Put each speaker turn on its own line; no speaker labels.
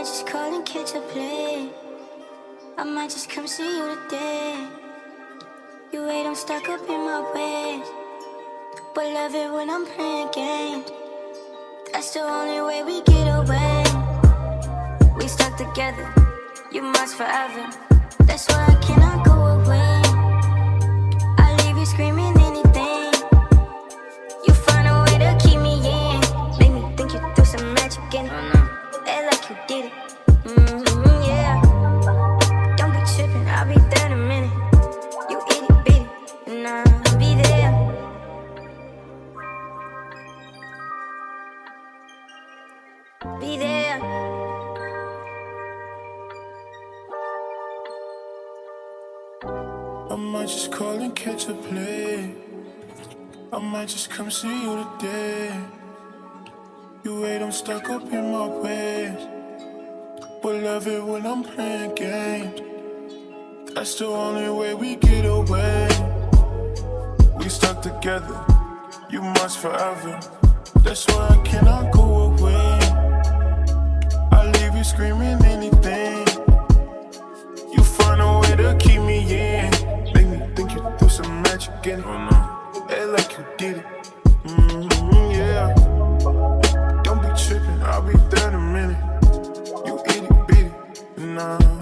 might just call and catch a play. I might just come see you today. You wait, I'm stuck up in my ways, but love it when I'm playing games. That's the only way we get away. We stuck together, you must forever. That's why I cannot go away. I leave you screaming anything. You find a way to keep me in. Make me think you threw some magic in it. Act like you did it. Yeah. Don't be tripping, I'll be there in a minute. You itty bitty, and I'll be there. Be there.
I might just call and catch a play. I might just come see you today. You wait, I'm stuck up in my ways, but love it when I'm playing games. That's the only way we get away. We stuck together, you must forever. That's why I cannot go away. I leave you screaming anything. You find a way to keep me in. Make me think you threw some magic in it. Act like you did it. Yeah. Don't be tripping, I'll be there in a minute. You itty bitty, nah.